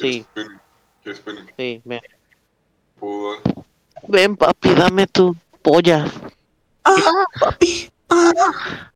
Sí, pene? ¿Qué es pene? sí, ven. ¿Puedo dar? Ven, papi, dame tu polla. Ah, papi. Ah.